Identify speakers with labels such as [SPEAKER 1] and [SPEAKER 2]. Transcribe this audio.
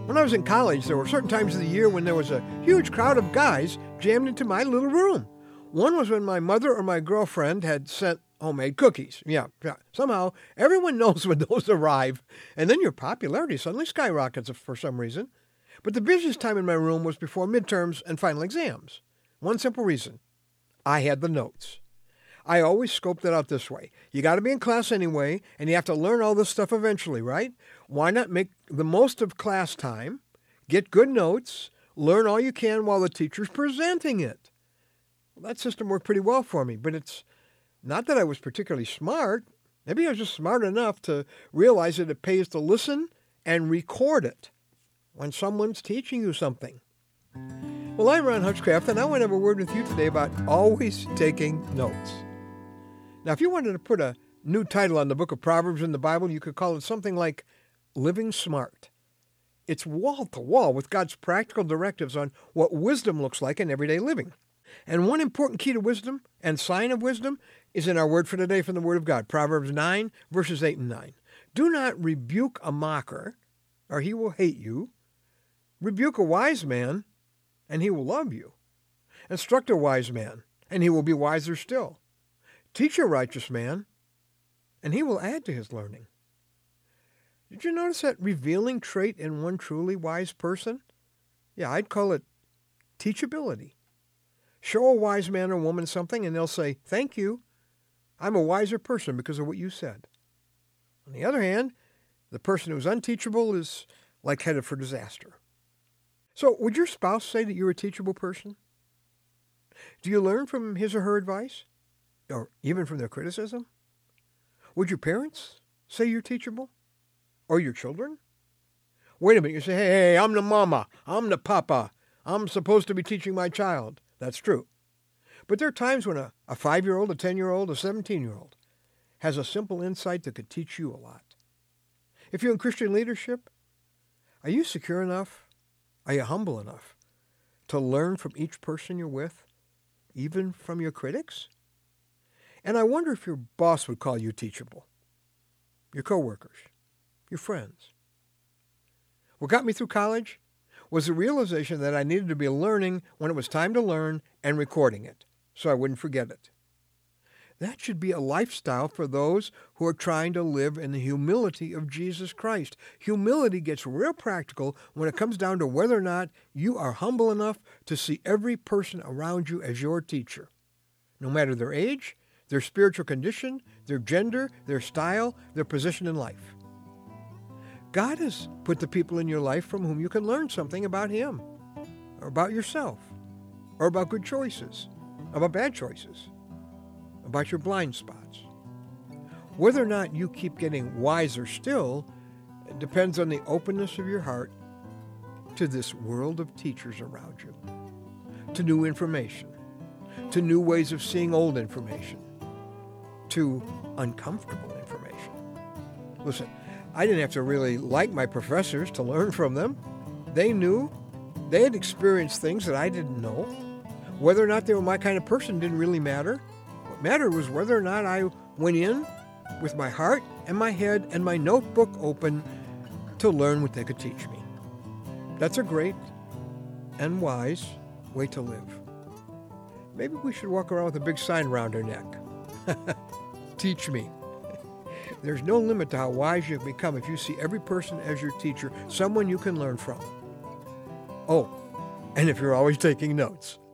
[SPEAKER 1] When I was in college, there were certain times of the year when there was a huge crowd of guys jammed into my little room. One was when my mother or my girlfriend had sent homemade cookies. Yeah. Somehow, everyone knows when those arrive, and then your popularity suddenly skyrockets for some reason. But the busiest time in my room was before midterms and final exams. One simple reason. I had the notes. I always scoped it out this way. You got to be in class anyway, and you have to learn all this stuff eventually, right? Why not make the most of class time, get good notes, learn all you can while the teacher's presenting it? Well, that system worked pretty well for me, but it's not that I was particularly smart. Maybe I was just smart enough to realize that it pays to listen and record it when someone's teaching you something. Well, I'm Ron Hutchcraft, and I want to have a word with you today about always taking notes. Now, if you wanted to put a new title on the book of Proverbs in the Bible, you could call it something like Living Smart. It's wall-to-wall with God's practical directives on what wisdom looks like in everyday living. And one important key to wisdom and sign of wisdom is in our word for today from the Word of God, Proverbs 9, verses 8 and 9. Do not rebuke a mocker, or he will hate you. Rebuke a wise man, and he will love you. Instruct a wise man, and he will be wiser still. Teach a righteous man, and he will add to his learning. Did you notice that revealing trait in one truly wise person? Yeah, I'd call it teachability. Show a wise man or woman something, and they'll say, "Thank you. I'm a wiser person because of what you said." On the other hand, the person who's unteachable is like headed for disaster. So would your spouse say that you're a teachable person? Do you learn from his or her advice? Or even from their criticism? Would your parents say you're teachable? Or your children? Wait a minute, you say, hey, I'm the mama, I'm the papa, I'm supposed to be teaching my child. That's true. But there are times when a 5-year-old, a 10-year-old, a 17-year-old has a simple insight that could teach you a lot. If you're in Christian leadership, are you secure enough? Are you humble enough to learn from each person you're with, even from your critics? And I wonder if your boss would call you teachable, your coworkers, your friends. What got me through college was the realization that I needed to be learning when it was time to learn and recording it, so I wouldn't forget it. That should be a lifestyle for those who are trying to live in the humility of Jesus Christ. Humility gets real practical when it comes down to whether or not you are humble enough to see every person around you as your teacher, no matter their age, their spiritual condition, their gender, their style, their position in life. God has put the people in your life from whom you can learn something about Him, or about yourself, or about good choices, about bad choices, about your blind spots. Whether or not you keep getting wiser still depends on the openness of your heart to this world of teachers around you, to new information, to new ways of seeing old information, to uncomfortable information. Listen, I didn't have to really like my professors to learn from them. They knew. They had experienced things that I didn't know. Whether or not they were my kind of person didn't really matter. What mattered was whether or not I went in with my heart and my head and my notebook open to learn what they could teach me. That's a great and wise way to live. Maybe we should walk around with a big sign around our neck. Teach me. There's no limit to how wise you become if you see every person as your teacher, someone you can learn from. Oh, and if you're always taking notes.